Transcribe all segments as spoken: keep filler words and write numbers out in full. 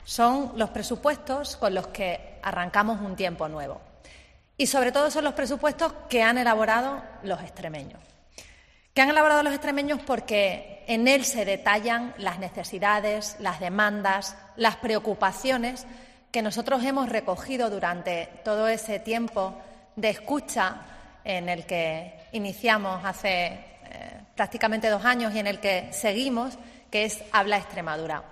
Son los presupuestos con los que arrancamos un tiempo nuevo. Y sobre todo son los presupuestos que han elaborado los extremeños. Que han elaborado los extremeños porque en él se detallan las necesidades, las demandas, las preocupaciones que nosotros hemos recogido durante todo ese tiempo de escucha en el que iniciamos hace eh, prácticamente dos años y en el que seguimos, que es Habla Extremadura.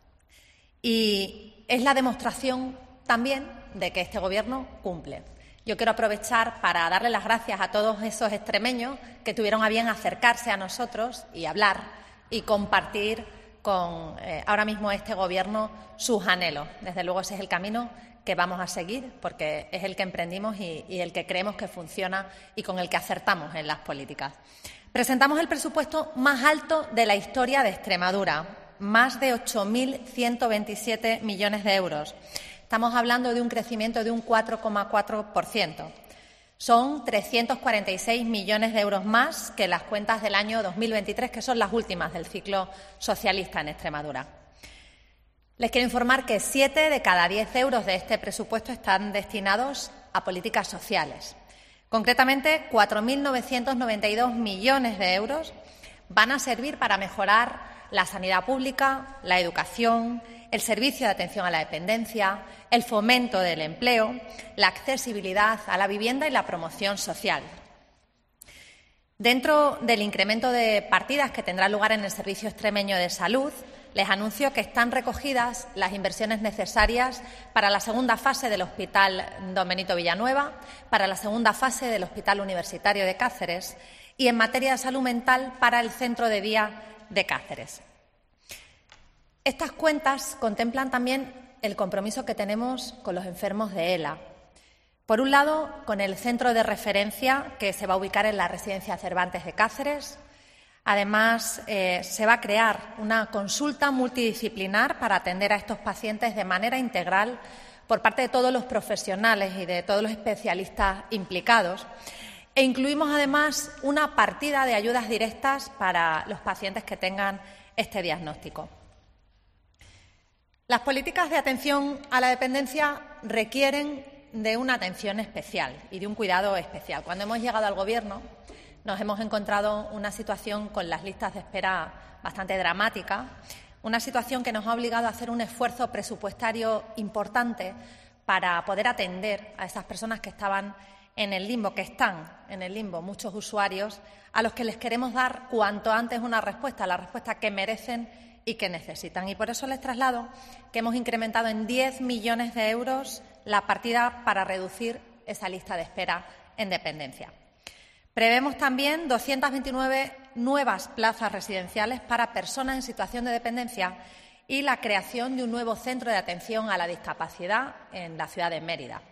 Y es la demostración también de que este Gobierno cumple. Yo quiero aprovechar para darle las gracias a todos esos extremeños que tuvieron a bien acercarse a nosotros y hablar y compartir con eh, ahora mismo este Gobierno sus anhelos. Desde luego ese es el camino que vamos a seguir porque es el que emprendimos y, y el que creemos que funciona y con el que acertamos en las políticas. Presentamos el presupuesto más alto de la historia de Extremadura, más de ocho mil ciento veintisiete millones de euros. Estamos hablando de un crecimiento de un cuatro coma cuatro por ciento. Son trescientos cuarenta y seis millones de euros más que las cuentas del año dos mil veintitrés, que son las últimas del ciclo socialista en Extremadura. Les quiero informar que siete de cada diez euros de este presupuesto están destinados a políticas sociales. Concretamente, cuatro mil novecientos noventa y dos millones de euros van a servir para mejorar la sanidad pública, la educación, el servicio de atención a la dependencia, el fomento del empleo, la accesibilidad a la vivienda y la promoción social. Dentro del incremento de partidas que tendrá lugar en el Servicio Extremeño de Salud, les anuncio que están recogidas las inversiones necesarias para la segunda fase del Hospital Don Benito Villanueva, para la segunda fase del Hospital Universitario de Cáceres y, en materia de salud mental, para el Centro de Día de Cáceres. Estas cuentas contemplan también el compromiso que tenemos con los enfermos de ELA. Por un lado, con el centro de referencia que se va a ubicar en la Residencia Cervantes de Cáceres. Además, eh, se va a crear una consulta multidisciplinar para atender a estos pacientes de manera integral por parte de todos los profesionales y de todos los especialistas implicados. E incluimos, además, una partida de ayudas directas para los pacientes que tengan este diagnóstico. Las políticas de atención a la dependencia requieren de una atención especial y de un cuidado especial. Cuando hemos llegado al Gobierno nos hemos encontrado una situación con las listas de espera bastante dramática, una situación que nos ha obligado a hacer un esfuerzo presupuestario importante para poder atender a esas personas que estaban en el limbo, que están en el limbo, muchos usuarios, a los que les queremos dar cuanto antes una respuesta, la respuesta que merecen y que necesitan. Y por eso les traslado que hemos incrementado en diez millones de euros la partida para reducir esa lista de espera en dependencia. Prevemos también doscientas veintinueve nuevas plazas residenciales para personas en situación de dependencia y la creación de un nuevo centro de atención a la discapacidad en la ciudad de Mérida.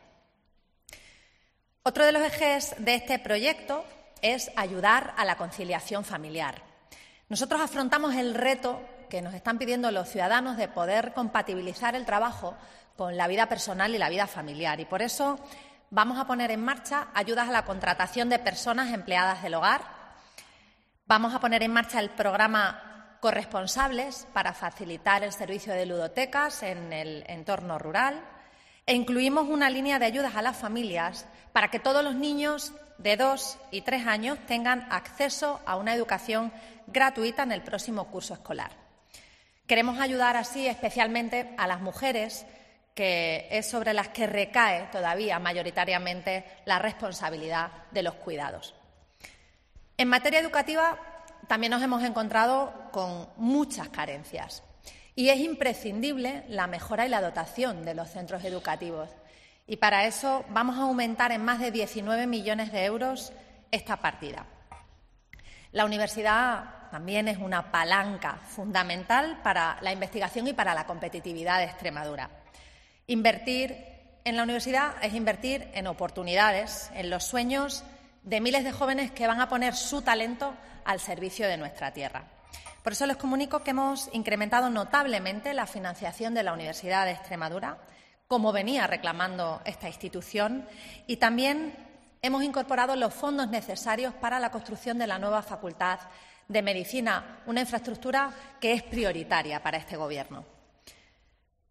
Otro de los ejes de este proyecto es ayudar a la conciliación familiar. Nosotros afrontamos el reto que nos están pidiendo los ciudadanos de poder compatibilizar el trabajo con la vida personal y la vida familiar. Y por eso vamos a poner en marcha ayudas a la contratación de personas empleadas del hogar. Vamos a poner en marcha el programa Corresponsables para facilitar el servicio de ludotecas en el entorno rural. E incluimos una línea de ayudas a las familias para que todos los niños de dos y tres años tengan acceso a una educación gratuita en el próximo curso escolar. Queremos ayudar así especialmente a las mujeres, que es sobre las que recae todavía mayoritariamente la responsabilidad de los cuidados. En materia educativa también nos hemos encontrado con muchas carencias y es imprescindible la mejora y la dotación de los centros educativos. Y para eso vamos a aumentar en más de diecinueve millones de euros esta partida. La universidad también es una palanca fundamental para la investigación y para la competitividad de Extremadura. Invertir en la universidad es invertir en oportunidades, en los sueños de miles de jóvenes que van a poner su talento al servicio de nuestra tierra. Por eso les comunico que hemos incrementado notablemente la financiación de la Universidad de Extremadura, como venía reclamando esta institución, y también hemos incorporado los fondos necesarios para la construcción de la nueva Facultad de Medicina, una infraestructura que es prioritaria para este Gobierno.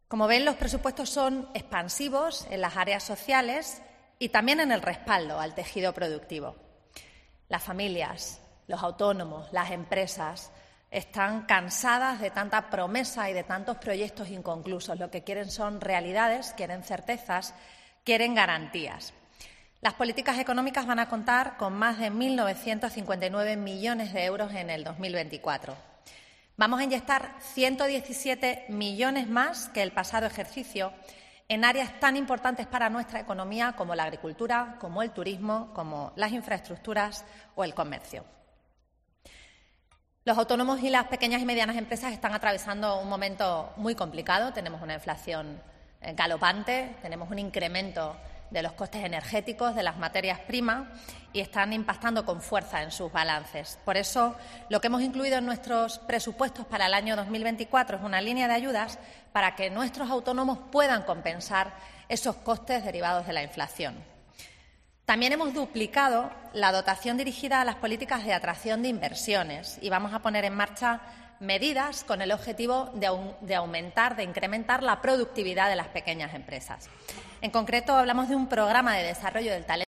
Como ven, los presupuestos son expansivos en las áreas sociales y también en el respaldo al tejido productivo. Las familias, los autónomos, las empresas están cansadas de tanta promesa y de tantos proyectos inconclusos. Lo que quieren son realidades, quieren certezas, quieren garantías. Las políticas económicas van a contar con más de mil novecientos cincuenta y nueve millones de euros en el dos mil veinticuatro. Vamos a inyectar ciento diecisiete millones más que el pasado ejercicio en áreas tan importantes para nuestra economía como la agricultura, como el turismo, como las infraestructuras o el comercio. Los autónomos y las pequeñas y medianas empresas están atravesando un momento muy complicado. Tenemos una inflación galopante, tenemos un incremento de los costes energéticos, de las materias primas, y están impactando con fuerza en sus balances. Por eso, lo que hemos incluido en nuestros presupuestos para el año dos mil veinticuatro es una línea de ayudas para que nuestros autónomos puedan compensar esos costes derivados de la inflación. También hemos duplicado la dotación dirigida a las políticas de atracción de inversiones y vamos a poner en marcha medidas con el objetivo de, de aumentar, de incrementar la productividad de las pequeñas empresas. En concreto, hablamos de un programa de desarrollo del talento